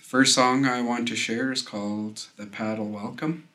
First song I want to share is called The Paddle Welcome.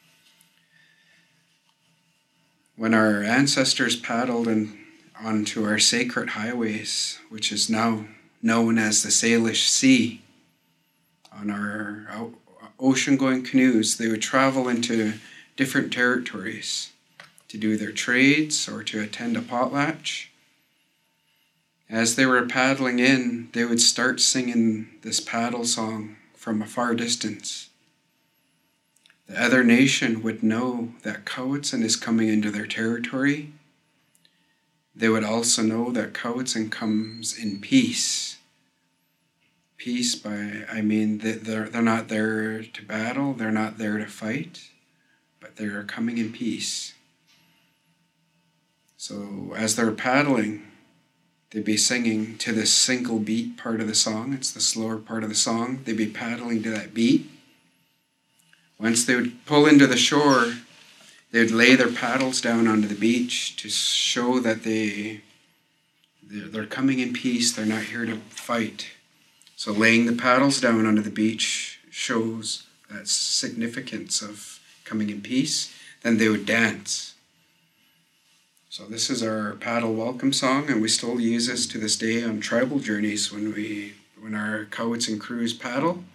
When our ancestors paddled onto our sacred highways, which is now known as the Salish Sea, on our ocean-going canoes, they would travel into different territories to do their trades or to attend a potlatch. As they were paddling in, they would start singing this paddle song from a far distance. The other nation would know that Cowichan is coming into their territory. They would also know that Cowichan comes in peace. Peace I mean they're not there to battle, they're not there to fight, but they're coming in peace. So as they're paddling, they'd be singing to this single beat part of the song. It's the slower part of the song. They'd be paddling to that beat. Once they would pull into the shore, they would lay their paddles down onto the beach to show that they're coming in peace. They're not here to fight. So laying the paddles down onto the beach shows that significance of coming in peace. Then they would dance. So this is our paddle welcome song, and we still use this to this day on tribal journeys when our Cowichan crews paddle.